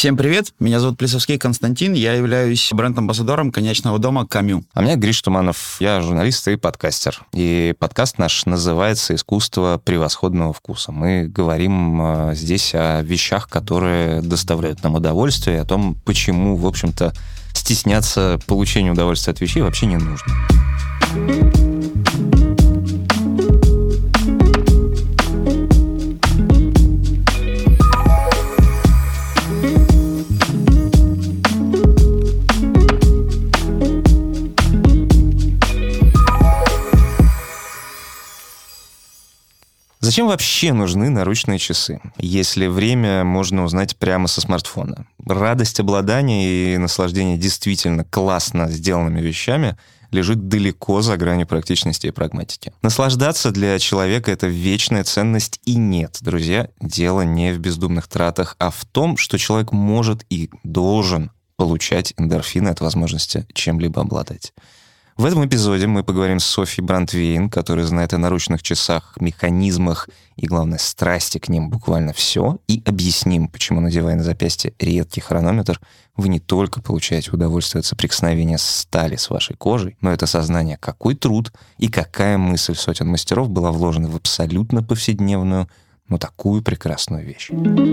Всем привет, меня зовут Плесовский Константин, я являюсь бренд-амбассадором коньячного дома «Камю». А меня Гриш Туманов, я журналист и подкастер. И подкаст наш называется «Искусство превосходного вкуса». Мы говорим здесь о вещах, которые доставляют нам удовольствие, о том, почему, в общем-то, стесняться получения удовольствия от вещей вообще не нужно. Зачем вообще нужны наручные часы, если время можно узнать прямо со смартфона? Радость обладания и наслаждение действительно классно сделанными вещами лежит далеко за гранью практичности и прагматики. Наслаждаться для человека — это вечная ценность, и нет, друзья, дело не в бездумных тратах, а в том, что человек может и должен получать эндорфины от возможности чем-либо обладать. В этом эпизоде мы поговорим с Софьей Брандвейн, которая знает о наручных часах, механизмах и, главное, страсти к ним буквально все, и объясним, почему, надевая на запястье редкий хронометр, вы не только получаете удовольствие от соприкосновения стали с вашей кожей, но это сознание, какой труд и какая мысль сотен мастеров была вложена в абсолютно повседневную, но такую прекрасную вещь.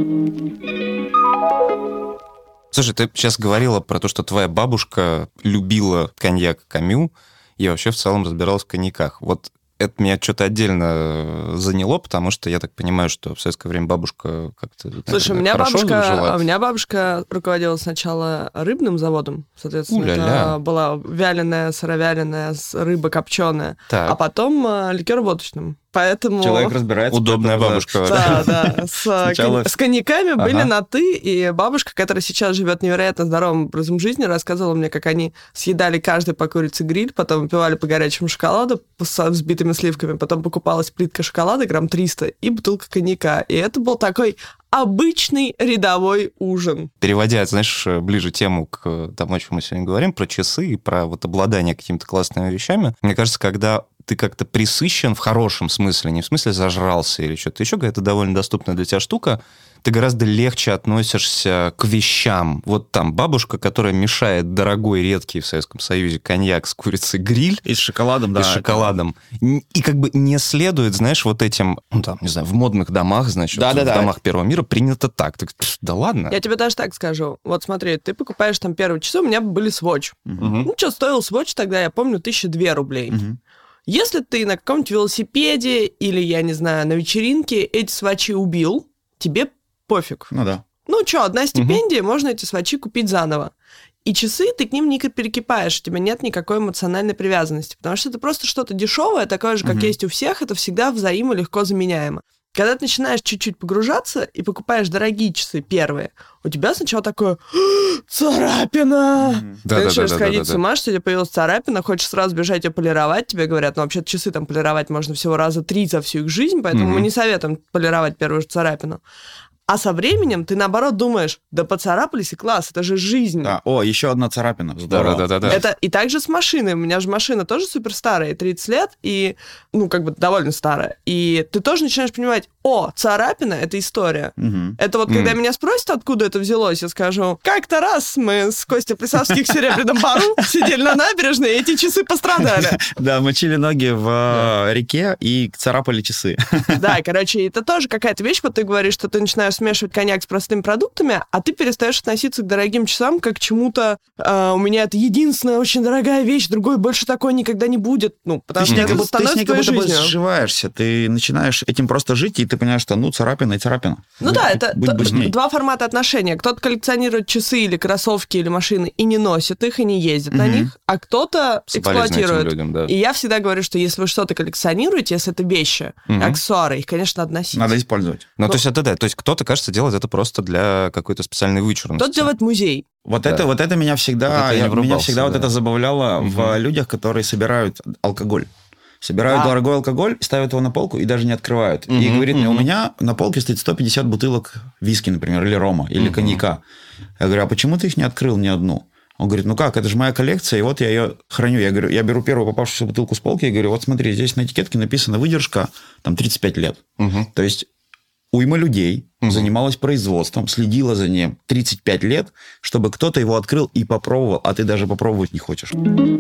Слушай, ты сейчас говорила про то, что твоя бабушка любила коньяк «Камю» и вообще в целом разбиралась в коньяках. Вот это меня что-то отдельно заняло, потому что я так понимаю, что в советское время бабушка как-то Слушай, у меня бабушка руководила сначала рыбным заводом, соответственно, это была вяленая, сыровяленая рыба копченая, а потом ликероводочным. Поэтому... Человек разбирается. Удобная бабушка. Да. С коньяками были на «ты», и бабушка, которая сейчас живет невероятно здоровым образом жизни, рассказывала мне, как они съедали каждый по курице гриль, потом выпивали по горячему шоколаду с взбитыми сливками, потом покупалась плитка шоколада, грамм 300, и бутылка коньяка. И это был такой обычный рядовой ужин. Переводя, знаешь, ближе тему к тому, о чем мы сегодня говорим, про часы и про вот обладание какими-то классными вещами, мне кажется, когда ты как-то присыщен в хорошем смысле, не в смысле зажрался или что-то еще, когда это довольно доступная для тебя штука, ты гораздо легче относишься к вещам. Вот там бабушка, которая мешает дорогой, редкий в Советском Союзе коньяк с курицей гриль. И с шоколадом, да. И с шоколадом. И как бы не следует, знаешь, вот этим, ну там, не знаю, в модных домах, значит, в домах Первого мира принято так. Ты, да ладно. Я тебе даже так скажу. Вот смотри, ты покупаешь там первые часы, у меня были Swatch. Ну, что стоил Swatch тогда, я помню, 1002 рублей. Если ты на каком-нибудь велосипеде или, я не знаю, на вечеринке эти свачи убил, тебе пофиг. Ну да. Ну что, одна стипендия, можно эти свачи купить заново. И часы, ты к ним не перекипаешь, у тебя нет никакой эмоциональной привязанности, потому что это просто что-то дешевое, такое же, как есть у всех, это всегда легко заменяемо. Когда ты начинаешь чуть-чуть погружаться и покупаешь дорогие часы первые, у тебя сначала такое царапина. Ты начинаешь сходить с ума, что у тебя появилась царапина, хочешь сразу бежать ее полировать, тебе говорят, ну вообще часы там полировать можно всего раза 3 за всю их жизнь, поэтому мы не советуем полировать первую же царапину. А со временем ты, наоборот, думаешь, да поцарапались, и класс, это же жизнь. Да. О, еще одна царапина. Здорово. Да. Это и также с машиной. У меня же машина тоже супер старая, 30 лет, и, ну, как бы довольно старая. И ты тоже начинаешь понимать, о, царапина — это история. Это вот, когда меня спросят, откуда это взялось, я скажу, как-то раз мы с Костей Плесовских в Серебряном Бару сидели на набережной, и эти часы пострадали. Да, мочили ноги в реке и царапали часы. Да, короче, это тоже какая-то вещь, вот ты говоришь, что ты начинаешь смешивать коньяк с простыми продуктами, а ты перестаешь относиться к дорогим часам как к чему-то. У меня это единственная очень дорогая вещь, другой больше такой никогда не будет. Ну, потому что это становится твоей жизнью. Ты сживаешься, ты начинаешь этим просто жить, и ты понимаешь, что, ну, царапина и царапина. Ну да, это два формата отношения. Кто-то коллекционирует часы или кроссовки или машины и не носит их, и не ездит на них, а кто-то эксплуатирует. Людям, да. И я всегда говорю, что если вы что-то коллекционируете, если это вещи, аксессуары, их, конечно, надо носить. Надо использовать. То есть это да, то есть кто-то, кажется, делает это просто для какой-то специальной вычурности. Кто-то делает музей. Вот это меня всегда, вот это забавляло в людях, которые собирают алкоголь. Собирают дорогой алкоголь, ставят его на полку и даже не открывают. И говорит мне, у меня на полке стоит 150 бутылок виски, например, или рома, или коньяка. Я говорю, а почему ты их не открыл ни одну? Он говорит, ну как, это же моя коллекция, и вот я ее храню. Я говорю, я беру первую попавшуюся бутылку с полки и говорю, вот смотри, здесь на этикетке написано выдержка, там, 35 лет. То есть уйма людей занималась производством, следила за ним 35 лет, чтобы кто-то его открыл и попробовал, а ты даже попробовать не хочешь.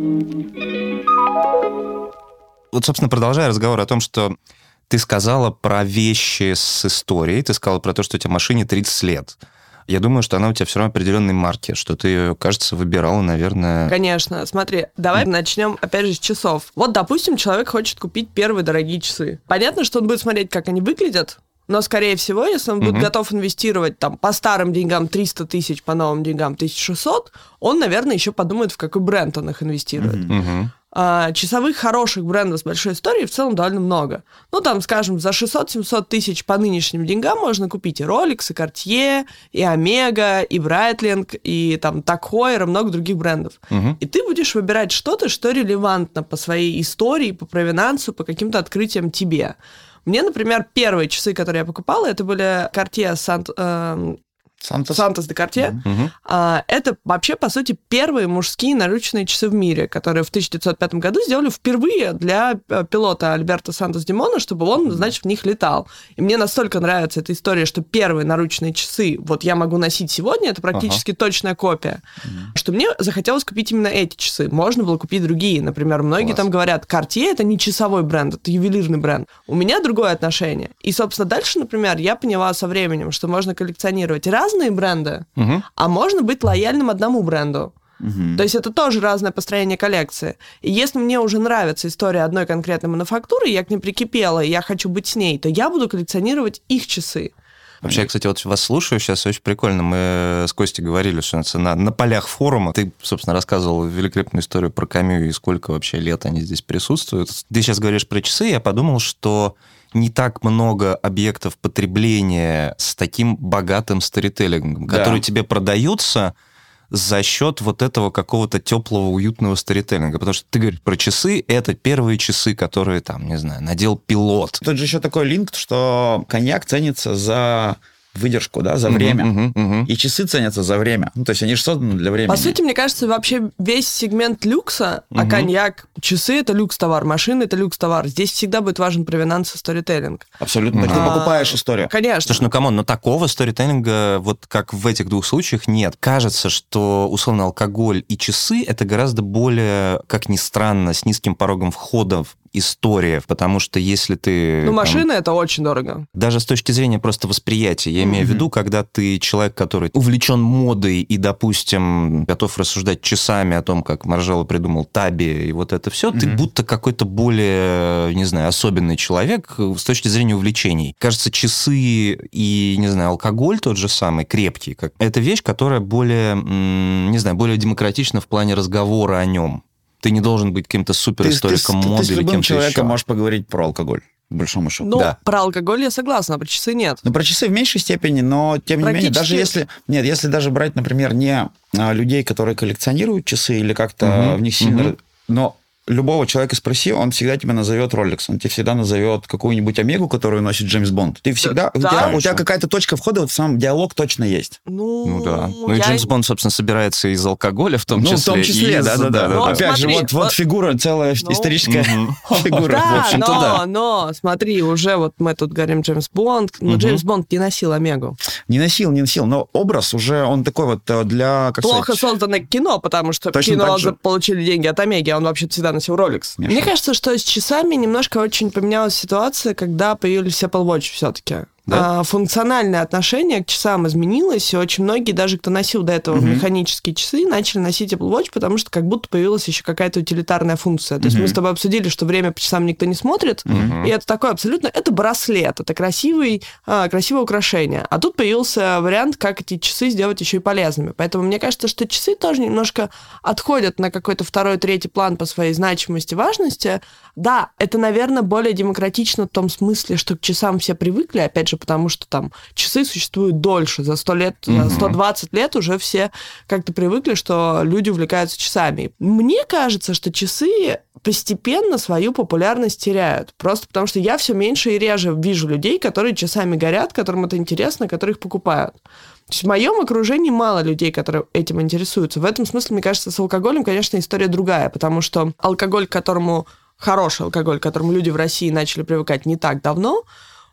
Вот, собственно, продолжая разговор о том, что ты сказала про вещи с историей, ты сказала про то, что у тебя машине 30 лет. Я думаю, что она у тебя все равно определенной марки, что ты ее, кажется, выбирала, наверное... Конечно. Смотри, давай начнем, опять же, с часов. Вот, допустим, человек хочет купить первые дорогие часы. Понятно, что он будет смотреть, как они выглядят, но, скорее всего, если он будет готов инвестировать там по старым деньгам 300 тысяч, по новым деньгам 1600, он, наверное, еще подумает, в какой бренд он их инвестирует. Часовых хороших брендов с большой историей в целом довольно много. Ну, там, скажем, за 600-700 тысяч по нынешним деньгам можно купить и Rolex, и Cartier, и Omega, и Breitling, и там Tag Heuer, и много других брендов. И ты будешь выбирать что-то, что релевантно по своей истории, по провинансу, по каким-то открытиям тебе. Мне, например, первые часы, которые я покупала, это были Cartier Santos de Cartier. Это вообще, по сути, первые мужские наручные часы в мире, которые в 1905 году сделали впервые для пилота Альберто Сантос-Димона, чтобы он, значит, в них летал. И мне настолько нравится эта история, что первые наручные часы вот я могу носить сегодня, это практически точная копия, что мне захотелось купить именно эти часы. Можно было купить другие. Например, многие там говорят, Cartier — это не часовой бренд, это ювелирный бренд. У меня другое отношение. И, собственно, дальше, например, я поняла со временем, что можно коллекционировать разные бренды, а можно быть лояльным одному бренду. То есть это тоже разное построение коллекции. И если мне уже нравится история одной конкретной мануфактуры, я к ней прикипела, и я хочу быть с ней, то я буду коллекционировать их часы. Вообще, кстати, вот вас слушаю сейчас, очень прикольно. Мы с Костей говорили, что на полях форума ты, собственно, рассказывал великолепную историю про Камю и сколько вообще лет они здесь присутствуют. Ты сейчас говоришь про часы, я подумал, что не так много объектов потребления с таким богатым сторителлингом, которые тебе продаются за счет вот этого какого-то теплого, уютного сторителлинга. Потому что ты говоришь про часы, это первые часы, которые, там, не знаю, надел пилот. Тут же еще такой линк, что коньяк ценится за выдержку, да, за время. И часы ценятся за время. Ну, то есть они же созданы для времени. По сути, мне кажется, вообще весь сегмент люкса, а коньяк, часы — это люкс-товар, машины — это люкс-товар. Здесь всегда будет важен провинанс и сторителлинг. Абсолютно. Ты покупаешь историю. Конечно. Слушай, ну, камон, но такого сторителлинга, вот как в этих двух случаях, нет. Кажется, что, условно, алкоголь и часы — это гораздо более, как ни странно, с низким порогом входа история, потому что если ты... Ну, машина — это очень дорого. Даже с точки зрения просто восприятия. Я имею в виду, когда ты человек, который увлечен модой и, допустим, готов рассуждать часами о том, как Маржелло придумал Таби и вот это все, ты будто какой-то более, не знаю, особенный человек с точки зрения увлечений. Кажется, часы и, не знаю, алкоголь тот же самый, крепкий, это вещь, которая более, не знаю, более демократична в плане разговора о нем. Ты не должен быть каким-то суперисториком моды или кем-то еще. Ты с любым человеком можешь поговорить про алкоголь, по большому счету. Ну, про алкоголь я согласна, а про часы нет. Ну, про часы в меньшей степени, но, тем не менее, даже если... Нет, если даже брать, например, не людей, которые коллекционируют часы или как-то в них сильно... Но любого человека спроси, он всегда тебя назовет Rolex, он тебе всегда назовет какую-нибудь Омегу, которую носит Джеймс Бонд. Ты всегда... У тебя какая-то точка входа, вот сам диалог точно есть. Ну да. Ну и Джеймс Бонд, собственно, собирается из алкоголя, в том числе. Ну, в том числе, да. Опять же, вот фигура, целая историческая фигура. Да, в общем-то, да. Но смотри, уже вот мы тут говорим Джеймс Бонд, но Джеймс Бонд не носил Омегу. Не носил, но образ уже, он такой вот для... Плохо созданное кино, потому что кино получили деньги от Омеги, а он вообще всегда носил Rolex. Мне кажется, что с часами немножко очень поменялась ситуация, когда появились Apple Watch все-таки. Да? Функциональное отношение к часам изменилось, и очень многие, даже кто носил до этого механические часы, начали носить Apple Watch, потому что как будто появилась еще какая-то утилитарная функция. То есть мы с тобой обсудили, что время по часам никто не смотрит, и это такое абсолютно... Это браслет, это красивое украшение. А тут появился вариант, как эти часы сделать еще и полезными. Поэтому мне кажется, что часы тоже немножко отходят на какой-то второй, третий план по своей значимости, важности. Да, это, наверное, более демократично в том смысле, что к часам все привыкли, опять же, потому что там часы существуют дольше. За 100 лет, за 120 лет уже все как-то привыкли, что люди увлекаются часами. Мне кажется, что часы постепенно свою популярность теряют. Просто потому что я все меньше и реже вижу людей, которые часами горят, которым это интересно, которые их покупают. То есть в моем окружении мало людей, которые этим интересуются. В этом смысле, мне кажется, с алкоголем, конечно, история другая, потому что алкоголь, хороший алкоголь, к которому люди в России начали привыкать не так давно,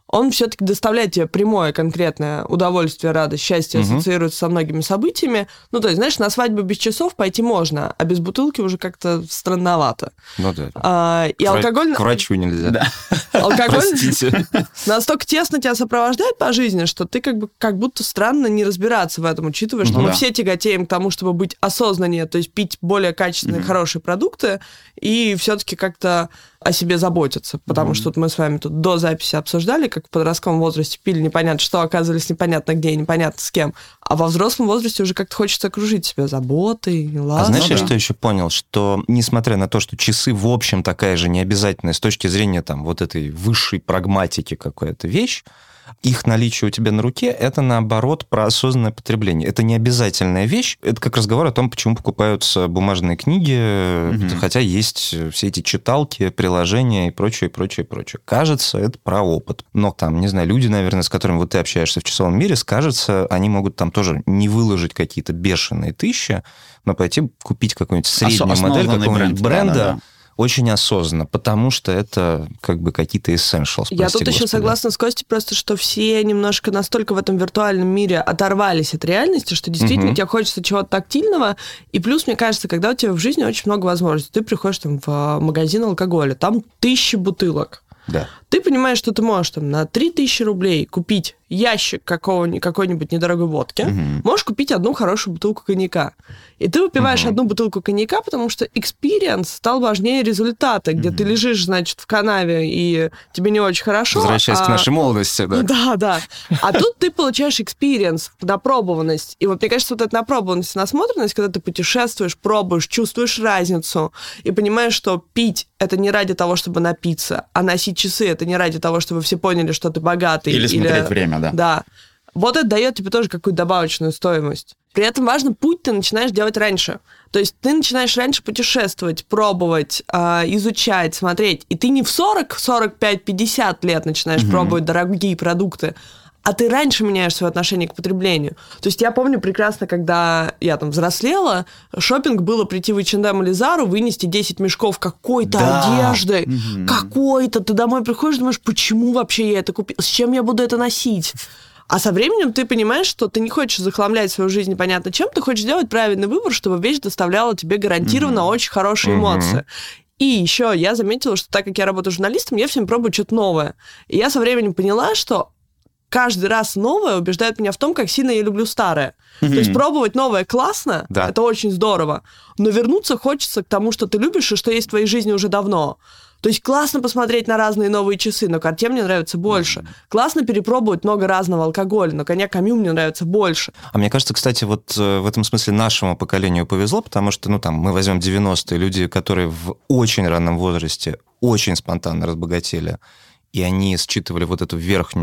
он все-таки доставляет тебе прямое, конкретное удовольствие, радость, счастье, ассоциируется со многими событиями. Ну, то есть, знаешь, на свадьбу без часов пойти можно, а без бутылки уже как-то странновато. Ну да. И алкоголь... К врачу нельзя. Да. Алкоголь настолько тесно тебя сопровождает по жизни, что ты как будто странно не разбираться в этом, учитывая, что мы все тяготеем к тому, чтобы быть осознаннее, то есть пить более качественные, хорошие продукты и все-таки как-то о себе заботиться. Потому что мы с вами тут до записи обсуждали, как в подростковом возрасте пили непонятно что, оказывались непонятно где и непонятно с кем. А во взрослом возрасте уже как-то хочется окружить себя заботой, лаской. А знаешь, я что еще понял? Что, несмотря на то, что часы, в общем, такая же необязательная с точки зрения там вот этой высшей прагматики какая-то вещь, их наличие у тебя на руке – это, наоборот, про осознанное потребление. Это не обязательная вещь. Это как разговор о том, почему покупаются бумажные книги, хотя есть все эти читалки, приложения и прочее, прочее, прочее. Кажется, это про опыт. Но там, не знаю, люди, наверное, с которыми вот ты общаешься в часовом мире, скажется, они могут там тоже не выложить какие-то бешеные тысячи, но пойти купить какую-нибудь среднюю модель какого-нибудь бренда, да. Очень осознанно, потому что это как бы какие-то essentials. Я тут еще согласна с Костей, просто что все немножко настолько в этом виртуальном мире оторвались от реальности, что действительно тебе хочется чего-то тактильного. И плюс, мне кажется, когда у тебя в жизни очень много возможностей, ты приходишь там в магазин алкоголя, там 1000 бутылок. Да. Ты понимаешь, что ты можешь там на 3000 рублей купить ящик какой-нибудь недорогой водки, можешь купить одну хорошую бутылку коньяка. И ты выпиваешь одну бутылку коньяка, потому что экспириенс стал важнее результата, где ты лежишь, значит, в канаве, и тебе не очень хорошо. Возвращаясь к нашей молодости, да. Да, да. А тут ты получаешь экспириенс, напробованность. И вот мне кажется, вот эта напробованность, насмотренность, когда ты путешествуешь, пробуешь, чувствуешь разницу, и понимаешь, что пить — это не ради того, чтобы напиться, а носить часы — это не ради того, чтобы все поняли, что ты богатый. Или смотреть время, да. Да. Вот это дает тебе тоже какую-то добавочную стоимость. При этом важно, путь ты начинаешь делать раньше. То есть ты начинаешь раньше путешествовать, пробовать, изучать, смотреть. И ты не в 40, 45, 50 лет начинаешь пробовать дорогие продукты, а ты раньше меняешь свое отношение к потреблению. То есть я помню прекрасно, когда я там взрослела, шопинг было прийти в H&M или Zara, вынести 10 мешков какой-то одежды, какой-то. Ты домой приходишь, думаешь, почему вообще я это купила, с чем я буду это носить? А со временем ты понимаешь, что ты не хочешь захламлять свою жизнь непонятно чем, ты хочешь сделать правильный выбор, чтобы вещь доставляла тебе гарантированно очень хорошие эмоции. И еще я заметила, что так как я работаю журналистом, я всем пробую что-то новое. И я со временем поняла, что каждый раз новое убеждает меня в том, как сильно я люблю старое. То есть пробовать новое классно, это очень здорово, но вернуться хочется к тому, что ты любишь и что есть в твоей жизни уже давно. То есть классно посмотреть на разные новые часы, но Cartier мне нравится больше. Классно перепробовать много разного алкоголя, но коньяк Камю мне нравится больше. А мне кажется, кстати, вот в этом смысле нашему поколению повезло, потому что, ну, там, мы возьмем 90-е, люди, которые в очень раннем возрасте очень спонтанно разбогатели, и они считывали вот эту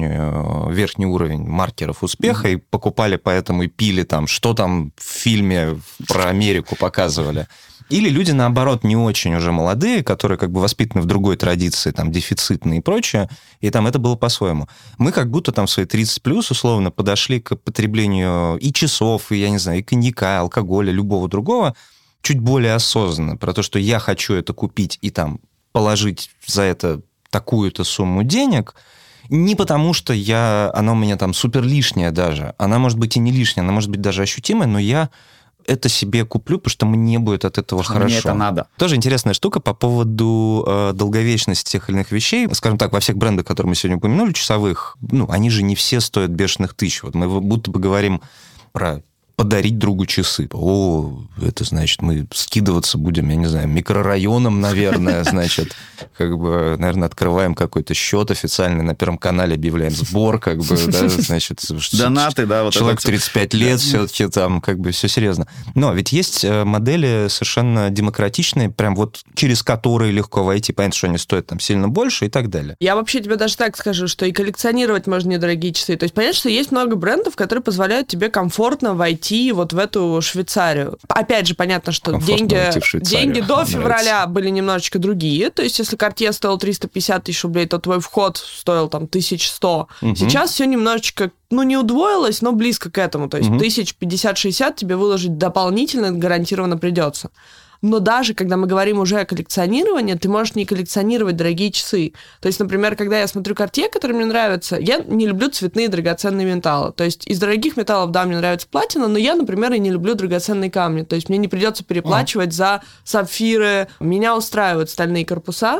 верхний уровень маркеров успеха и покупали поэтому и пили там, что там в фильме про Америку показывали. Или люди, наоборот, не очень уже молодые, которые как бы воспитаны в другой традиции, там, дефицитные и прочее, и там это было по-своему. Мы как будто там в свои 30+, условно, подошли к потреблению и часов, и, я не знаю, и коньяка, и алкоголя, любого другого, чуть более осознанно, про то, что я хочу это купить и там положить за это такую-то сумму денег, не потому что она у меня там супер лишняя даже, она может быть и не лишняя, она может быть даже ощутимая, но я это себе куплю, потому что мне будет от этого хорошо. Мне это надо. Тоже интересная штука по поводу долговечности тех или иных вещей. Скажем так, во всех брендах, которые мы сегодня упомянули, часовых, ну, они же не все стоят бешеных тысяч. Вот мы будто бы говорим про подарить другу часы. О, это значит, мы скидываться будем, я не знаю, микрорайоном, наверное, значит, как бы, наверное, открываем какой-то счет официальный, на Первом канале объявляем сбор, как бы, да, значит... Донаты, да. Вот человек 35 лет, все-таки там, как бы, все серьезно. Но ведь есть модели совершенно демократичные, прям вот через которые легко войти, понятно, что они стоят там сильно больше и так далее. Я вообще тебе даже так скажу, что и коллекционировать можно недорогие часы. То есть понятно, что есть много брендов, которые позволяют тебе комфортно войти вот в эту Швейцарию. Опять же, понятно, что деньги до февраля были немножечко другие. То есть, если Cartier стоил 350 тысяч рублей, то твой вход стоил там 1100. Сейчас все немножечко, ну, не удвоилось, но близко к этому. То есть, 1050-60 тебе выложить дополнительно гарантированно придется. Но даже когда мы говорим уже о коллекционировании, ты можешь не коллекционировать дорогие часы. То есть, например, когда я смотрю Cartier, который мне нравится, я не люблю цветные драгоценные металлы. То есть из дорогих металлов, да, мне нравится платина, но я, например, и не люблю драгоценные камни. То есть мне не придется переплачивать за сапфиры. Меня устраивают стальные корпуса.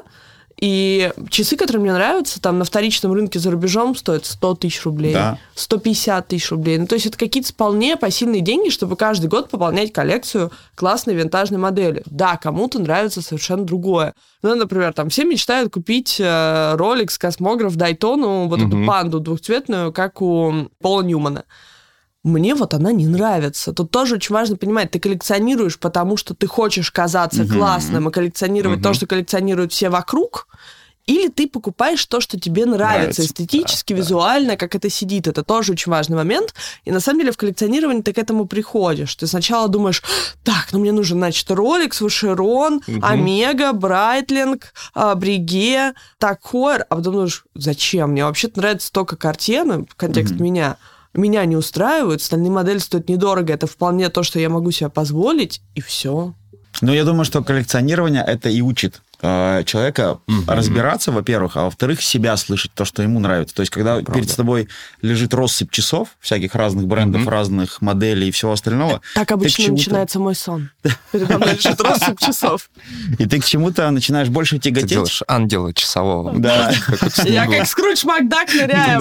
И часы, которые мне нравятся, там на вторичном рынке за рубежом стоят 100 тысяч рублей, да. 150 тысяч рублей. Ну, то есть это какие-то вполне посильные деньги, чтобы каждый год пополнять коллекцию классной винтажной модели. Да, кому-то нравится совершенно другое. Ну, например, там все мечтают купить Rolex, космограф, Дайтону, вот эту панду двухцветную, как у Пола Ньюмана. Мне вот она не нравится. Тут тоже очень важно понимать, ты коллекционируешь, потому что ты хочешь казаться классным и коллекционировать то, что коллекционируют все вокруг, или ты покупаешь то, что тебе нравится эстетически, визуально, как это сидит. Это тоже очень важный момент. И на самом деле в коллекционировании ты к этому приходишь. Ты сначала думаешь, так, ну мне нужен, значит, Rolex, Vacheron, Omega, Breitling, Breguet, Tag Heuer. А потом думаешь, зачем? Мне вообще-то нравится только Cartier, ну, контекст меня не устраивают, стальные модели стоят недорого, это вполне то, что я могу себе позволить, и все. Ну, я думаю, что коллекционирование это и учит человека разбираться, во-первых, а во-вторых, себя слышать, то, что ему нравится. То есть, когда перед тобой лежит россыпь часов, всяких разных брендов, разных моделей и всего остального... Так обычно начинается мой сон. Передо мной лежит россыпь часов. И ты к чему-то начинаешь больше тяготеть. Ты делаешь ангела часового. Да. Я как Скрудж Макдак ныряю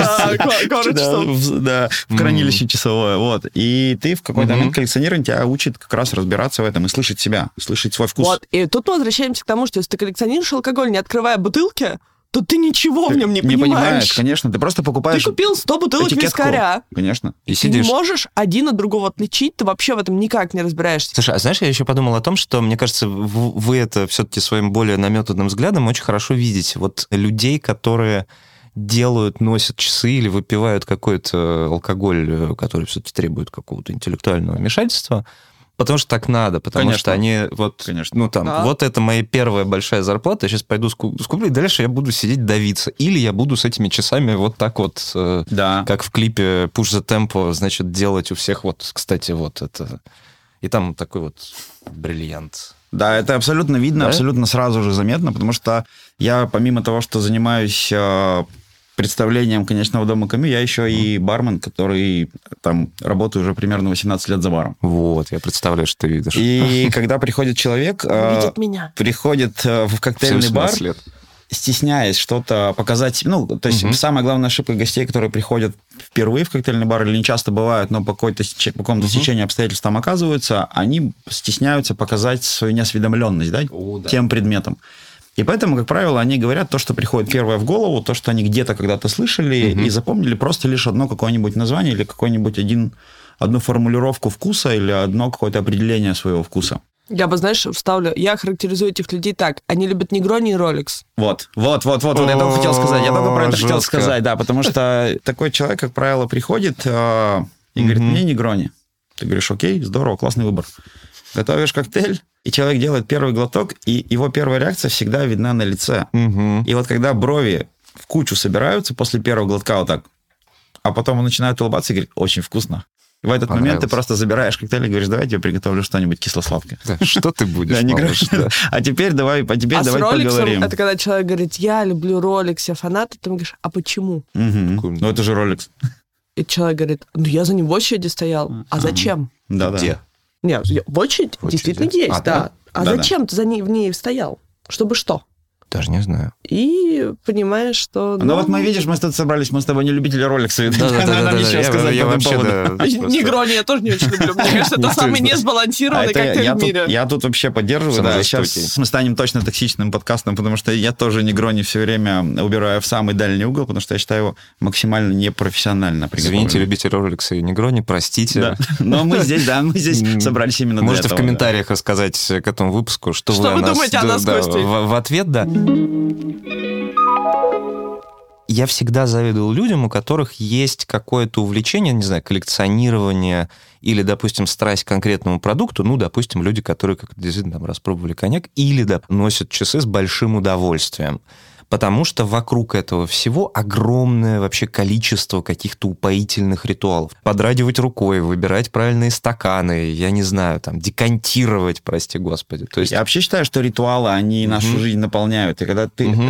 в город часов. Да, в хранилище часовое. Вот. И ты в какой-то момент коллекционирование тебя учит как раз разбираться в этом и слышать себя, слышать свой вкус. Вот. И тут мы возвращаемся к тому, что если ты коллекционируешь алкоголь, не открывая бутылки, то ты ничего в нем не понимаешь. Не понимаешь, конечно. Ты просто покупаешь... Ты купил 100 бутылок вискаря. Конечно. И сидишь. Ты не можешь один от другого отличить, ты вообще в этом никак не разбираешься. Слушай, а знаешь, я еще подумал о том, что, мне кажется, вы это все-таки своим более наметанным взглядом очень хорошо видите. Вот людей, которые делают, носят часы или выпивают какой-то алкоголь, который все-таки требует какого-то интеллектуального вмешательства, потому что так надо, потому что они вот, ну там, вот это моя первая большая зарплата, я сейчас пойду скуплю, и дальше я буду сидеть давиться. Или я буду с этими часами вот так вот, как в клипе Push the Tempo, значит, делать у всех вот, кстати, вот это. И там такой вот бриллиант. Да, это абсолютно видно, абсолютно сразу же заметно, потому что я, помимо того, что занимаюсь представлением конечного дома Камю, я еще и бармен, который там работаю уже примерно 18 лет за баром. Вот, я представляю, что ты видишь. И когда приходит человек, приходит в коктейльный бар, стесняясь что-то показать, ну, то есть самая главная ошибка гостей, которые приходят впервые в коктейльный бар, или не часто бывают, но по какому-то стечению обстоятельств там оказываются, они стесняются показать свою неосведомленность, да, тем предметом. И поэтому, как правило, они говорят то, что приходит первое в голову, то, что они где-то когда-то слышали и запомнили просто лишь одно какое-нибудь название или какое-нибудь одну формулировку вкуса или одно какое-то определение своего вкуса. Я бы, знаешь, вставлю, я характеризую этих людей так. Они любят Negroni и Rolex. Вот, я только хотел сказать. Я только про это хотел сказать, да, потому что такой человек, как правило, приходит и говорит, мне Negroni. Ты говоришь, окей, здорово, классный выбор. Готовишь коктейль, и человек делает первый глоток, и его первая реакция всегда видна на лице. И вот когда брови в кучу собираются после первого глотка вот так, а потом он начинает улыбаться и говорит, очень вкусно. И в этот момент ты просто забираешь коктейль и говоришь, давай я тебе приготовлю что-нибудь кисло-сладкое. Да, что ты будешь, малыш, А теперь давай поговорим. Это когда человек говорит, я люблю Rolex, я фанат, ты говоришь, а почему? Ну это же Rolex. И человек говорит, ну я за ним в очереди стоял, а зачем? Где? Нет, в очередь действительно есть, да. А зачем ты в ней стоял? Чтобы что? Даже не знаю. И понимаешь, что... Ну вот мы, видишь, мы тут собрались, мы с тобой не любители Роликса. Да, ничего сказать по этому поводу. Негрони я тоже не очень люблю. Мне кажется, это самый несбалансированный коктейль в мире. Я тут вообще поддерживаю. Да, сейчас мы станем точно токсичным подкастом, потому что я тоже Негрони все время убираю в самый дальний угол, потому что я считаю его максимально непрофессионально приготовленным. Извините, любители Роликса и Негрони, простите. Но мы здесь собрались именно для этого. Можете в комментариях рассказать к этому выпуску, что вы думаете о нас, Костей. В ответ, да. Я всегда завидовал людям, у которых есть какое-то увлечение, не знаю, коллекционирование или, допустим, страсть к конкретному продукту. Ну, допустим, люди, которые как действительно там распробовали коньяк или носят часы с большим удовольствием. Потому что вокруг этого всего огромное вообще количество каких-то упоительных ритуалов. Подрагивать рукой, выбирать правильные стаканы, я не знаю, там, декантировать, прости господи. То есть... Я вообще считаю, что ритуалы, они нашу жизнь наполняют. И когда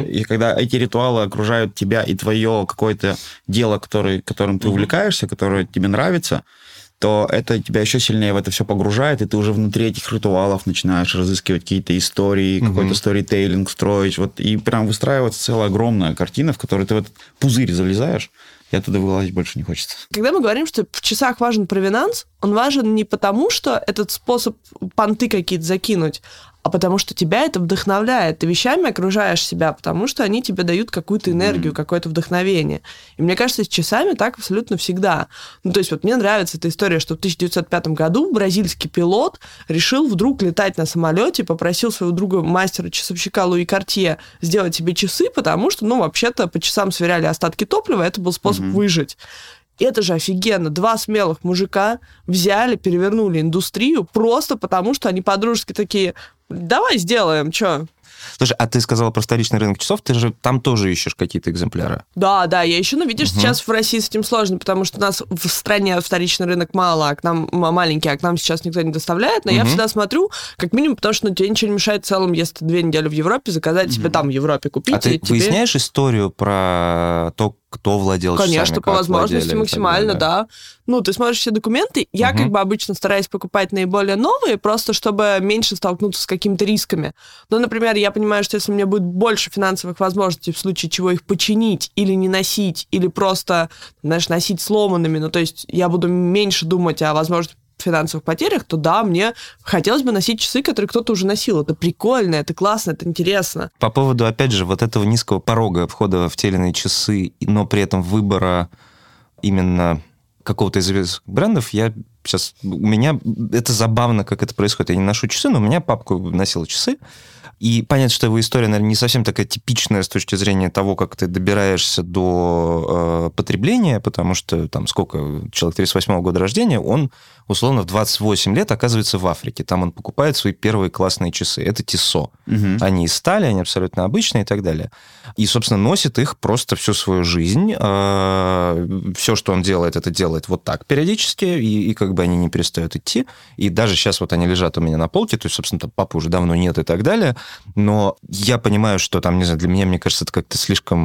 эти ритуалы окружают тебя и твое какое-то дело, которым ты увлекаешься, которое тебе нравится, то это тебя еще сильнее в это все погружает, и ты уже внутри этих ритуалов начинаешь разыскивать какие-то истории, какой-то сторитейлинг строить, вот, и прям выстраивается целая огромная картина, в которой ты в этот пузырь залезаешь, и оттуда вылазить больше не хочется. Когда мы говорим, что в часах важен провинанс, он важен не потому, что этот способ понты какие-то закинуть, а потому что тебя это вдохновляет. Ты вещами окружаешь себя, потому что они тебе дают какую-то энергию, какое-то вдохновение. И мне кажется, с часами так абсолютно всегда. Ну, то есть вот мне нравится эта история, что в 1905 году бразильский пилот решил вдруг летать на самолете, попросил своего друга, мастера-часовщика Луи Картье, сделать себе часы, потому что, ну, вообще-то по часам сверяли остатки топлива, это был способ выжить. Это же офигенно. 2 смелых мужика взяли, перевернули индустрию просто потому, что они по-дружески такие: давай сделаем, чё? Слушай, а ты сказала про вторичный рынок часов, ты же там тоже ищешь какие-то экземпляры. Да, я ищу, но видишь, сейчас в России с этим сложно, потому что у нас в стране вторичный рынок мало, а к нам маленький, а к нам сейчас никто не доставляет, но я всегда смотрю, как минимум, потому что тебе ничего не мешает в целом, если ты 2 недели в Европе, заказать себе там в Европе купить. А ты выясняешь историю про то, кто владел часами? Конечно, по возможности максимально, да. Ну, ты смотришь все документы, я как бы обычно стараюсь покупать наиболее новые, просто чтобы меньше столкнуться с какими-то рисками. Ну, например, я понимаю, что если у меня будет больше финансовых возможностей в случае чего их починить или не носить, или просто, знаешь, носить сломанными, ну, то есть я буду меньше думать о возможных финансовых потерях, то да, мне хотелось бы носить часы, которые кто-то уже носил. Это прикольно, это классно, это интересно. По поводу, опять же, вот этого низкого порога входа в те или иные часы, но при этом выбора именно какого-то из известных брендов, у меня это забавно, как это происходит. Я не ношу часы, но у меня папка носила часы. И понятно, что его история, наверное, не совсем такая типичная с точки зрения того, как ты добираешься до потребления, потому что там сколько, человек 38-го года рождения, он условно в 28 лет оказывается в Африке. Там он покупает свои первые классные часы. Это Тиссо. Они из стали, они абсолютно обычные и так далее. И, собственно, носит их просто всю свою жизнь. Все, что он делает, это делает вот так периодически, и как бы они не перестают идти. И даже сейчас вот они лежат у меня на полке, то есть, собственно, там папы уже давно нет и так далее. Но я понимаю, что там, не знаю, для меня, мне кажется, это как-то слишком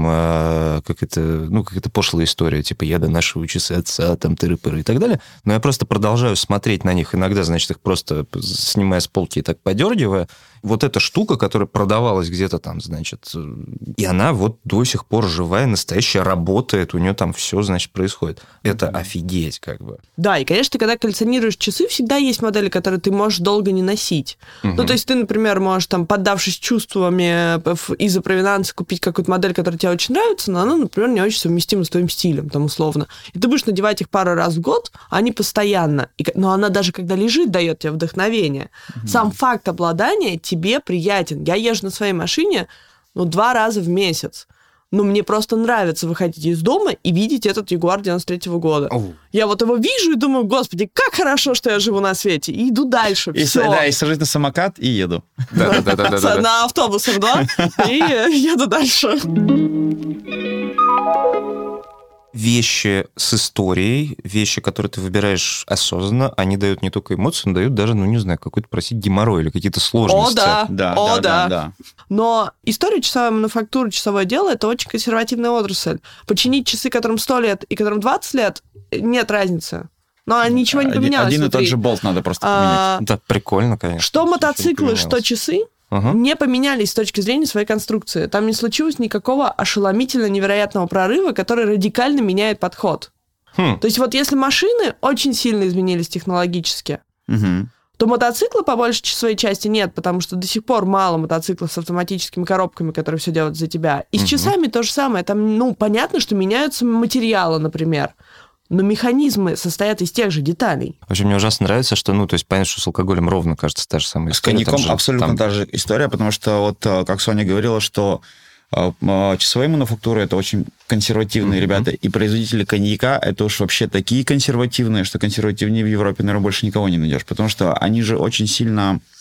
какая-то пошлая история, типа я донашиваю часы отца, там тыры-пыры и так далее. Но я просто продолжаю смотреть на них, иногда, значит, их просто снимая с полки и так подергивая. Вот эта штука, которая продавалась где-то там, значит, и она вот до сих пор живая, настоящая, работает, у нее там все, значит, происходит. Это офигеть, как бы. Да, и, конечно, ты, когда коллекционируешь часы, всегда есть модели, которые ты можешь долго не носить. Ну, то есть ты, например, можешь, там, поддавшись чувствами из-за провинанса, купить какую-то модель, которая тебе очень нравится, но она, например, не очень совместима с твоим стилем, там, условно. И ты будешь надевать их пару раз в год, а не постоянно. Но она даже, когда лежит, дает тебе вдохновение. Сам факт обладания тебе приятен. Я езжу на своей машине, 2 раза в месяц. Но мне просто нравится выходить из дома и видеть этот Ягуар 93-го года. Я вот его вижу и думаю: господи, как хорошо, что я живу на свете. И иду дальше. И сажусь на самокат и еду. На автобус М2 и еду дальше. Вещи с историей, вещи, которые ты выбираешь осознанно, они дают не только эмоции, но дают даже, не знаю, какой-то, простите, геморрой или какие-то сложности. Да. Но история часовой мануфактуры, часовое дело — это очень консервативная отрасль. Починить часы, которым 100 лет и которым 20 лет, нет разницы. Но ничего не поменялось. Один и тот же болт надо просто поменять. Да, прикольно, конечно. Что мотоциклы, что часы не поменялись с точки зрения своей конструкции. Там не случилось никакого ошеломительно невероятного прорыва, который радикально меняет подход. То есть вот если машины очень сильно изменились технологически, то мотоцикла по большей своей части нет, потому что до сих пор мало мотоциклов с автоматическими коробками, которые все делают за тебя. И с часами то же самое. Там, понятно, что меняются материалы, например. Но механизмы состоят из тех же деталей. Вообще, мне ужасно нравится, что, то есть, понятно, что с алкоголем ровно, кажется, та же самая история. С коньяком абсолютно та же история, потому что, вот, как Соня говорила, что часовые мануфактуры — это очень консервативные ребята, и производители коньяка — это уж вообще такие консервативные, что консервативнее в Европе, наверное, больше никого не найдешь, потому что они же очень сильно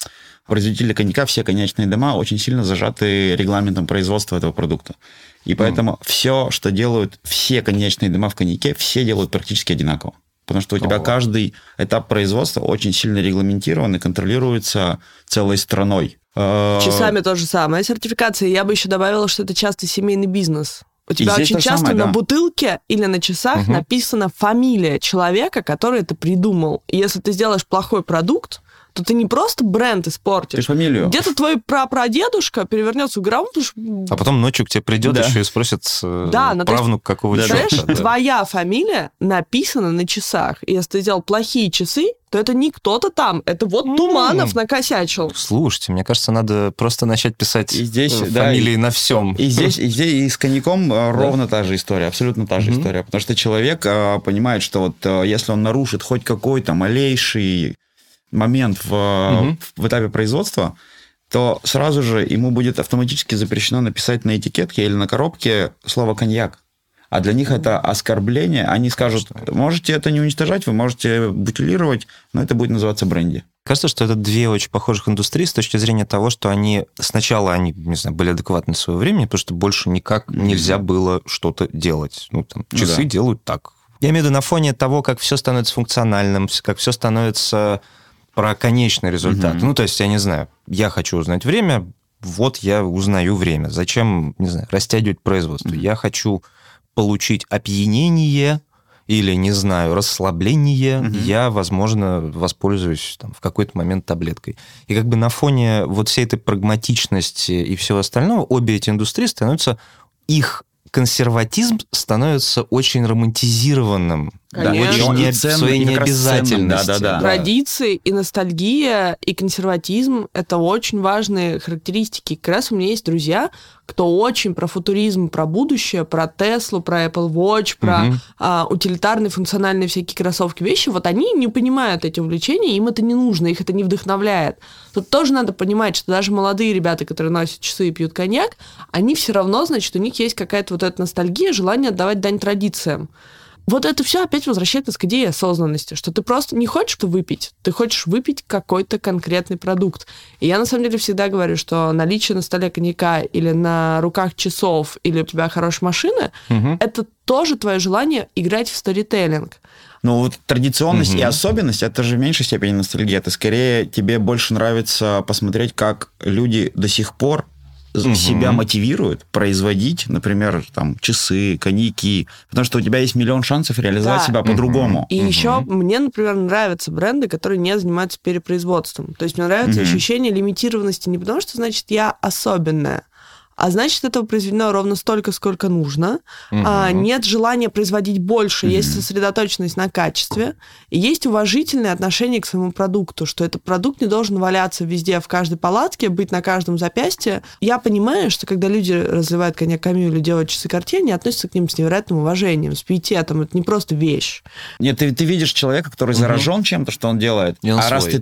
Производители коньяка, все коньячные дома очень сильно зажаты регламентом производства этого продукта. И поэтому все, что делают все коньячные дома в коньяке, все делают практически одинаково. Потому что у тебя каждый этап производства очень сильно регламентирован и контролируется целой страной. Часами то же самое. Сертификация, я бы еще добавила, что это часто семейный бизнес. У тебя очень часто на бутылке или на часах написана фамилия человека, который это придумал. И если ты сделаешь плохой продукт, то ты не просто бренд испортишь. Ты фамилию. Где-то твой прапрадедушка перевернется в гробу. А потом ночью к тебе придет еще и спросит правнук какого черта. Твоя фамилия написана на часах. И если ты сделал плохие часы, то это не кто-то там. Это вот Туманов накосячил. Слушайте, мне кажется, надо просто начать писать фамилии на всем. И здесь и с коньяком ровно та же история, абсолютно та же история. Потому что человек понимает, что вот если он нарушит хоть какой-то малейший момент в этапе производства, то сразу же ему будет автоматически запрещено написать на этикетке или на коробке слово «коньяк». А для них это оскорбление. Они скажут, можете это не уничтожать, вы можете бутилировать, но это будет называться бренди. Кажется, что это две очень похожих индустрии с точки зрения того, что сначала не знаю, были адекватны в свое время, потому что больше никак нельзя было что-то делать. Часы делают так. Я имею в виду на фоне того, как все становится функциональным, как все становится про конечный результат. То есть, я не знаю, я хочу узнать время, вот я узнаю время. Зачем, не знаю, растягивать производство? Я хочу получить опьянение или, не знаю, расслабление, я, возможно, воспользуюсь в какой-то момент таблеткой. И как бы на фоне вот всей этой прагматичности и всего остального обе эти индустрии становятся, их консерватизм становится очень романтизированным. Конечно. Очень своей необязательности. Традиции и ностальгия, и консерватизм – это очень важные характеристики. Как раз у меня есть друзья, кто очень про футуризм, про будущее, про Теслу, про Apple Watch, про утилитарные, функциональные всякие кроссовки, вещи. Вот они не понимают эти увлечения, им это не нужно, их это не вдохновляет. Тут тоже надо понимать, что даже молодые ребята, которые носят часы и пьют коньяк, они все равно, значит, у них есть какая-то вот эта ностальгия, желание отдавать дань традициям. Вот это все опять возвращает нас к идее осознанности, что ты просто не хочешь выпить, ты хочешь выпить какой-то конкретный продукт. И я на самом деле всегда говорю, что наличие на столе коньяка или на руках часов, или у тебя хорошая машина, это тоже твое желание играть в сторителлинг. Ну, вот традиционность и особенность, это же в меньшей степени ностальгия. Это скорее тебе больше нравится посмотреть, как люди до сих пор себя мотивируют производить, например, часы, коньяки, потому что у тебя есть миллион шансов реализовать себя по-другому. И еще мне, например, нравятся бренды, которые не занимаются перепроизводством. То есть мне нравится ощущение лимитированности не потому, что, значит, я особенная, а значит, этого произведено ровно столько, сколько нужно. Нет желания производить больше, есть сосредоточенность на качестве, и есть уважительное отношение к своему продукту, что этот продукт не должен валяться везде, в каждой палатке, быть на каждом запястье. Я понимаю, что когда люди разливают коньяк Камю или делают часы Cartier, они относятся к ним с невероятным уважением, с пиететом. Это не просто вещь. Нет, ты видишь человека, который заражен чем-то, что он делает, раз ты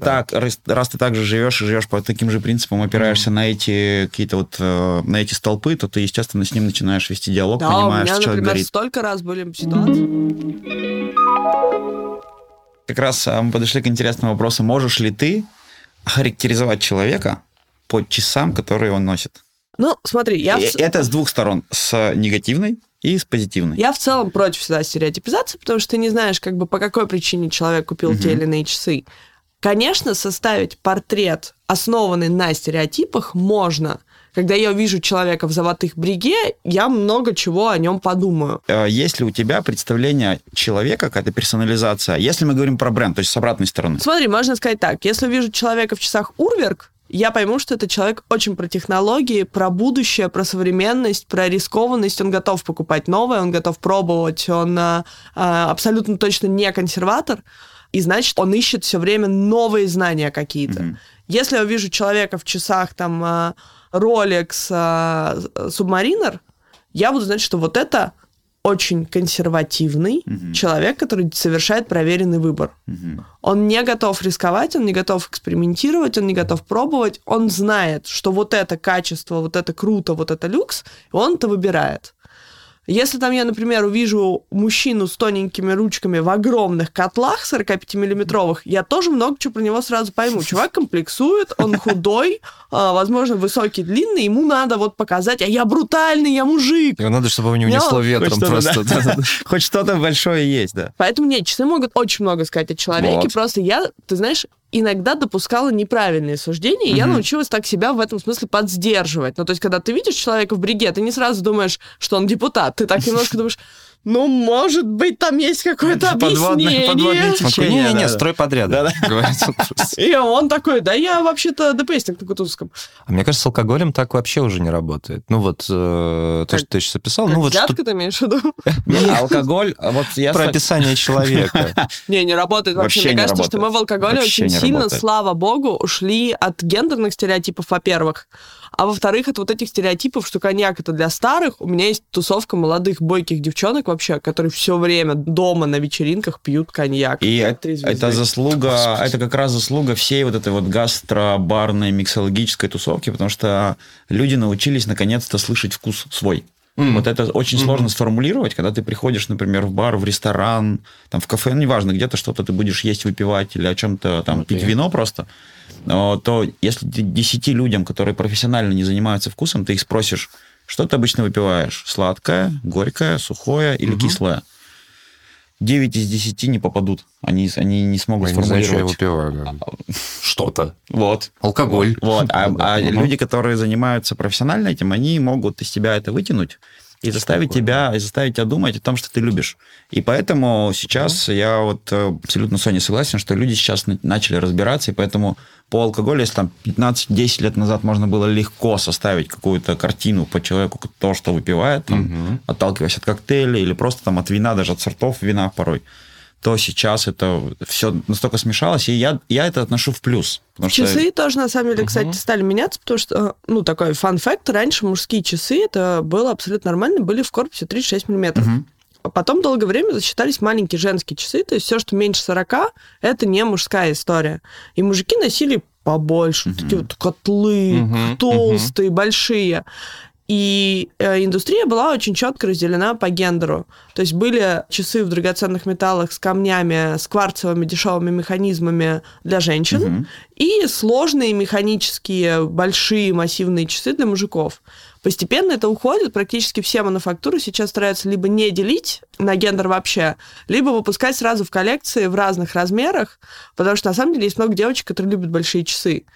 так же живешь и живешь по таким же принципам, опираешься на эти какие-то вот на эти столпы, то ты, естественно, с ним начинаешь вести диалог, понимаешь, что человек говорит. Столько раз были ситуации. Как раз мы подошли к интересному вопросу. Можешь ли ты характеризовать человека по часам, которые он носит? Ну, смотри, Это с двух сторон, с негативной и с позитивной. Я в целом против всегда стереотипизации, потому что ты не знаешь, по какой причине человек купил те или иные часы. Конечно, составить портрет, основанный на стереотипах, можно. Когда я увижу человека в золотых бриге, я много чего о нем подумаю. Есть ли у тебя представление человека, какая-то персонализация? Если мы говорим про бренд, то есть с обратной стороны. Смотри, можно сказать так. Если увижу человека в часах Урверк, я пойму, что это человек очень про технологии, про будущее, про современность, про рискованность. Он готов покупать новое, он готов пробовать, он абсолютно точно не консерватор. И значит, он ищет все время новые знания какие-то. Если я увижу человека в часах, Rolex Submariner, я буду знать, что вот это очень консервативный человек, который совершает проверенный выбор. Он не готов рисковать, он не готов экспериментировать, он не готов пробовать. Он знает, что вот это качество, вот это круто, вот это люкс, и он это выбирает. Если там я, например, увижу мужчину с тоненькими ручками в огромных котлах 45-миллиметровых, я тоже много чего про него сразу пойму. Чувак комплексует, он худой, возможно, высокий, длинный, ему надо вот показать, а я брутальный, я мужик. Его надо, чтобы его не унесло ветром просто. Хоть что-то большое есть, да. Поэтому нет, часы могут очень много сказать о человеке, просто я, ты знаешь, иногда допускала неправильные суждения, и я научилась так себя в этом смысле подсдерживать. Ну, то есть, когда ты видишь человека в бриге, ты не сразу думаешь, что он депутат. Ты так немножко думаешь, ну, может быть, там есть какое-то объяснение. Подводное течение. Не, строй подряд. И он такой, да я вообще-то ДПСник на Кутузовском. А мне кажется, с алкоголем так вообще уже не работает. Ну, вот то, что ты сейчас описал. Как взятка ты имеешь в виду? Алкоголь... Про описание человека. Не работает вообще. Мне кажется, что мы в алкоголе очень сильно, слава богу, ушли от гендерных стереотипов, во-первых. А во-вторых, от вот этих стереотипов, что коньяк это для старых. У меня есть тусовка молодых бойких девчонок вообще, которые все время дома на вечеринках пьют коньяк. И это заслуга, это как раз заслуга всей вот этой вот гастробарной миксологической тусовки, потому что люди научились наконец-то слышать вкус свой. Вот это очень сложно сформулировать, когда ты приходишь, например, в бар, в ресторан, там, в кафе, неважно, где-то что-то ты будешь есть, выпивать или о чем-то там пить вино просто, то если 10 людям, которые профессионально не занимаются вкусом, ты их спросишь, что ты обычно выпиваешь? Сладкое, горькое, сухое или кислое? 9 из 10 не попадут. Они не смогут сформулировать. Я выпиваю. Что-то. Вот. Алкоголь. Вот. А люди, которые занимаются профессионально этим, они могут из тебя это вытянуть и заставить тебя думать о том, что ты любишь. И поэтому сейчас я вот абсолютно с Соней согласен, что люди сейчас начали разбираться, и поэтому по алкоголю, если там 15-10 лет назад можно было легко составить какую-то картину по человеку, то, что выпивает, там, отталкиваясь от коктейля или просто там от вина, даже от сортов вина порой, то сейчас это все настолько смешалось, и я это отношу в плюс. Часы тоже, на самом деле, кстати, стали меняться, потому что, такой фан-факт, раньше мужские часы, это было абсолютно нормально, были в корпусе 36 миллиметров. Потом долгое время засчитались маленькие женские часы, то есть все, что меньше 40, это не мужская история. И мужики носили побольше, такие вот котлы, толстые, большие. И индустрия была очень четко разделена по гендеру. То есть были часы в драгоценных металлах с камнями, с кварцевыми дешевыми механизмами для женщин и сложные механические большие массивные часы для мужиков. Постепенно это уходит, практически все мануфактуры сейчас стараются либо не делить на гендер вообще, либо выпускать сразу в коллекции в разных размерах, потому что на самом деле есть много девочек, которые любят большие часы.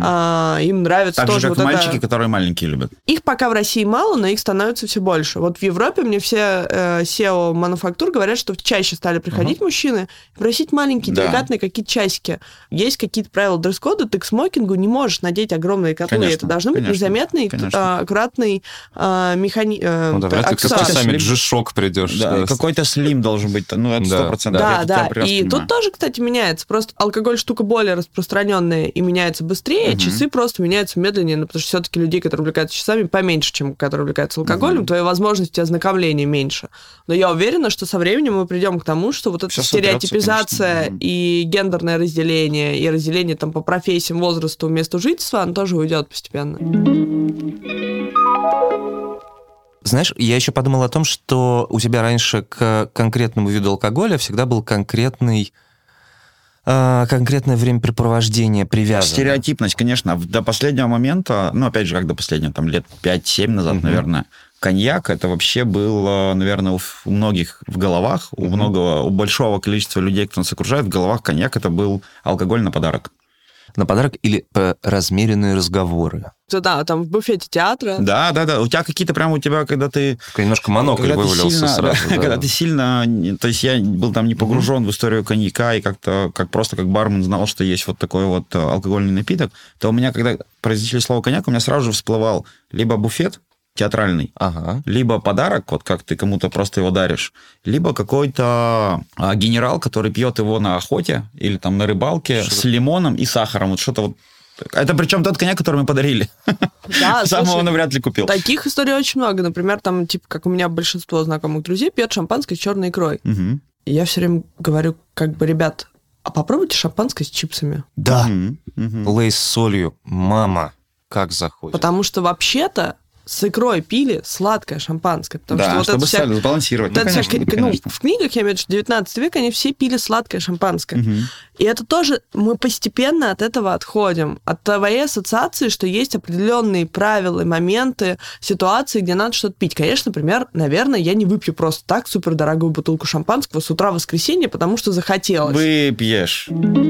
Им нравится так тоже же, как вот мальчики, которые маленькие любят. Их пока в России мало, но их становится все больше. Вот в Европе мне все SEO-мануфактур говорят, что чаще стали приходить мужчины и просить маленькие, деликатные какие-то часики. Есть какие-то правила дресс-кода, ты к смокингу не можешь надеть огромные котлы. Конечно, это должны быть незаметные, аккуратные механизм. Ты сами G-Shock придешь. Да, какой-то слим должен быть, это 100%. Да. И тут тоже, кстати, меняется. Просто алкоголь штука более распространенная и меняется быстрее, часы просто меняются медленнее, потому что все-таки людей, которые увлекаются часами, поменьше, чем которые увлекаются алкоголем, твои возможности ознакомления меньше. Но я уверена, что со временем мы придем к тому, что вот эта стереотипизация и гендерное разделение, и разделение там по профессиям, возрасту, месту жительства, оно тоже уйдет постепенно. Знаешь, я еще подумал о том, что у тебя раньше к конкретному виду алкоголя всегда был конкретное времяпрепровождение привязано. Стереотипность, конечно. До последнего момента, опять же, как до последнего, там лет 5-7 назад, наверное, коньяк это вообще был, наверное, у многих в головах, у большого количества людей, кто нас окружает, в головах коньяк это был алкоголь на подарок. На подарок или размеренные разговоры. Да, там в буфете театра. Да. У тебя какие-то прямо когда ты... Немножко монокль вывалился сразу. Да. Когда ты сильно... То есть я был там не погружен в историю коньяка, и как-то просто как бармен знал, что есть вот такой вот алкогольный напиток, то у меня, когда произнесли слово коньяк, у меня сразу же всплывал либо буфет театральный, либо подарок, вот как ты кому-то просто его даришь, либо какой-то генерал, который пьет его на охоте или там на рыбалке с лимоном и сахаром. Вот что-то вот. Это причем тот коньяк, который мы подарили. Да, сам его навряд ли купил. Таких историй очень много. Например, там, как у меня большинство знакомых друзей пьет шампанское с черной икрой. И я все время говорю, ребят, а попробуйте шампанское с чипсами. Да. Лейс с солью. Мама, как заходит. Потому что вообще-то с икрой пили сладкое шампанское. Потому да, что вот чтобы это сбалансировать. В книгах, я имею в виду, 19 век, они все пили сладкое шампанское. Угу. И это тоже, мы постепенно от этого отходим. От твоей ассоциации, что есть определенные правила, моменты, ситуации, где надо что-то пить. Конечно, например, наверное, я не выпью просто так супердорогую бутылку шампанского с утра в воскресенье, потому что захотелось. Выпьешь.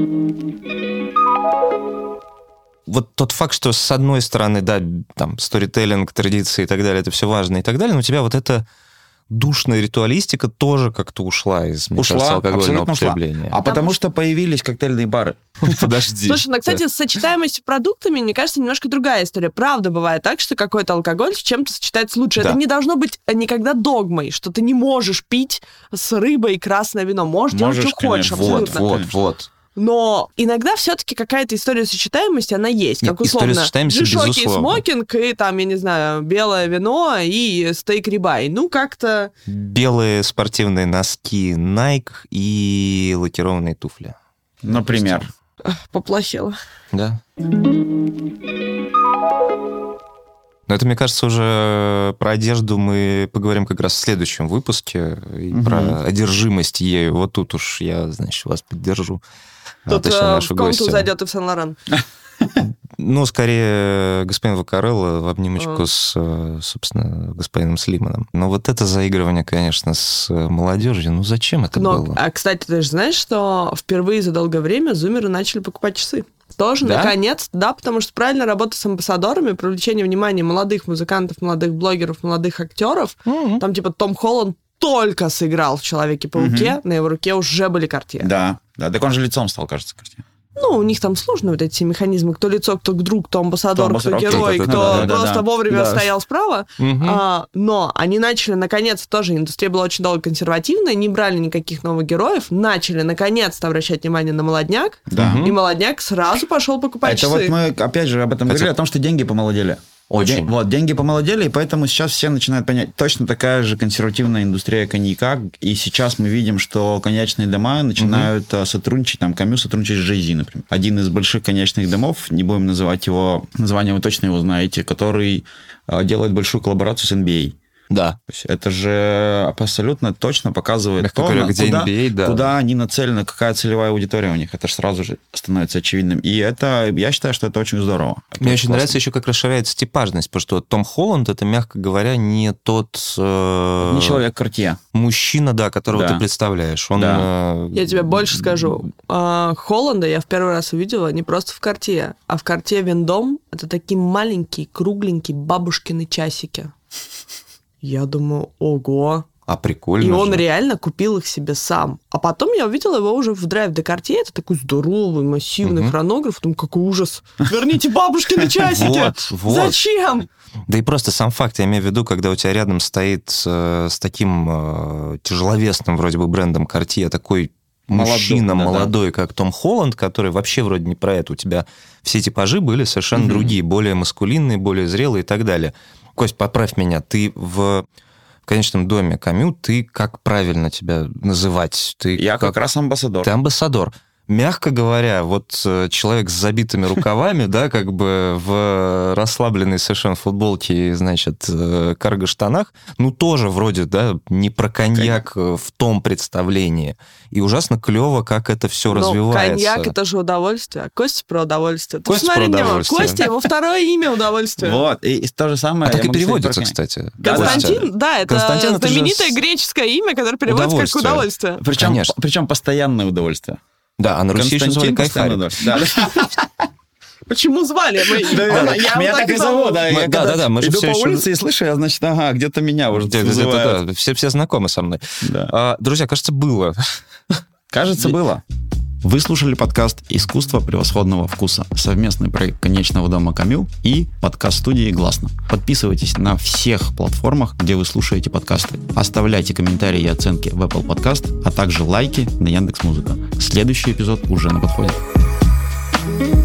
Вот тот факт, что с одной стороны, да, там, сторителлинг, традиции и так далее, это все важно и так далее, но у тебя вот эта душная ритуалистика тоже как-то ушла из, мне кажется, алкогольного употребления. А потому что появились коктейльные бары. Подожди. Слушай, ну, кстати, с сочетаемостью продуктами, мне кажется, немножко другая история. Правда, бывает так, что какой-то алкоголь с чем-то сочетается лучше. Да. Это не должно быть никогда догмой, что ты не можешь пить с рыбой красное вино. Можешь делать, что хочешь, абсолютно. Вот. Но иногда все-таки какая-то история сочетаемости, она есть. Как условно, джишоки и смокинг, и там, я не знаю, белое вино и стейк-рибай. Ну, как-то... Белые спортивные носки Nike и лакированные туфли. Например. Поплохело. Да. Но это, мне кажется, уже про одежду мы поговорим как раз в следующем выпуске. И про одержимость ею. Вот тут уж я, значит, вас поддержу. Тут в комнату зайдет и в Сен-Лоран. Ну, скорее, господин Вакарелло в обнимочку с, собственно, господином Слиманом. Но вот это заигрывание, конечно, с молодежью, ну зачем это было? А, кстати, ты же знаешь, что впервые за долгое время зумеры начали покупать часы? Тоже, да? Наконец, да, потому что правильно работа с амбассадорами, привлечение внимания молодых музыкантов, молодых блогеров, молодых актеров. Там, типа, Том Холланд только сыграл в «Человеке-пауке», на его руке уже были Cartier. Да, так он же лицом стал, кажется, Cartier. Ну, у них там сложные вот эти все механизмы. Кто лицо, кто друг, кто амбассадор, кто герой, кто просто вовремя стоял справа. Но они начали, наконец, тоже индустрия была очень долго консервативная, не брали никаких новых героев, начали, наконец-то, обращать внимание на молодняк, и молодняк сразу пошел покупать часы. Это вот мы, опять же, об этом говорили, о том, что деньги помолодели. Очень. Вот, деньги помолодели, и поэтому сейчас все начинают понять, точно такая же консервативная индустрия коньяка, и сейчас мы видим, что коньячные дома начинают сотрудничать, там, Камю сотрудничает с Jay-Z, например. Один из больших коньячных домов, не будем называть его название, вы точно его знаете, который делает большую коллаборацию с NBA. Да. Это же абсолютно точно показывает куда они нацелены, какая целевая аудитория у них. Это же сразу же становится очевидным. И это, я считаю, что это очень здорово. Мне очень нравится еще, как расширяется типажность, потому что Том Холланд, это, мягко говоря, не тот... Не человек Cartier. Мужчина, да, которого ты представляешь. Он, я тебе больше скажу. Холланда я в первый раз увидела не просто в Cartier, а в Cartier Vendôme. Это такие маленькие, кругленькие бабушкины часики. Я думаю, ого. А прикольно. И он реально купил их себе сам. А потом я увидела его уже в Drive de Cartier. Это такой здоровый, массивный хронограф. Думаю, какой ужас. Верните бабушкины часики. Зачем? Да и просто сам факт, я имею в виду, когда у тебя рядом стоит с таким тяжеловесным вроде бы брендом Cartier такой мужчина молодой, как Том Холланд, который вообще вроде не про это. У тебя все типажи были совершенно другие, более маскулинные, более зрелые и так далее. Кость, поправь меня, ты в конечном доме Камю, ты как правильно тебя называть? Я как раз амбассадор. Ты амбассадор. Мягко говоря, вот человек с забитыми рукавами, да, как бы в расслабленной совершенно футболке, значит, карго-штанах, ну, тоже вроде, да, не про коньяк в том представлении. И ужасно клево, как это все развивается. Коньяк — это же удовольствие, а Костя про удовольствие. Ты посмотри на него, Костя, его второе имя удовольствие. Вот, и то же самое... А так и переводится, кстати. Константин, да, это знаменитое греческое имя, которое переводится как удовольствие. Причем постоянное удовольствие. Да, а на Руси еще звали Кайфарь. Почему звали? Меня так и зовут. Да, иду по улице и слышу, я, значит, где-то меня уже называют. Все знакомы со мной. Друзья, кажется, было. Кажется, было. Вы слушали подкаст «Искусство превосходного вкуса», совместный проект Конечного дома Камю и подкаст-студии «Гласно». Подписывайтесь на всех платформах, где вы слушаете подкасты. Оставляйте комментарии и оценки в Apple Podcast, а также лайки на Яндекс.Музыка. Следующий эпизод уже на подходе.